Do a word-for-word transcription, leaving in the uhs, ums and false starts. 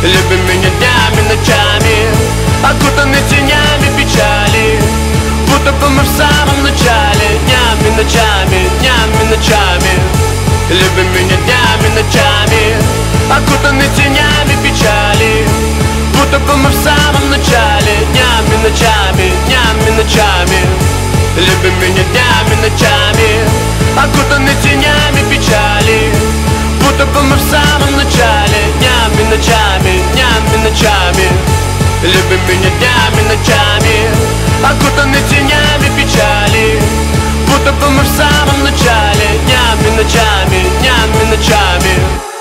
Любим меня днями, ночами, окутаны тенями печали, будто бы мы в самом начале. Днями, ночами, днями, ночами. Любим меня днями, ночами, окутаны тенями печали, будто бы мы в самом начале. Днями, ночами, днями, ночами. Любим меня днями, ночами, окутаны тенями печали, будто бы мы в самом начале. Днями, ночами, днями, ночами. Любим меня днями, ночами, окутаны тенями печали, будто бы мы в самом начале. Днями, ночами, днями, ночами.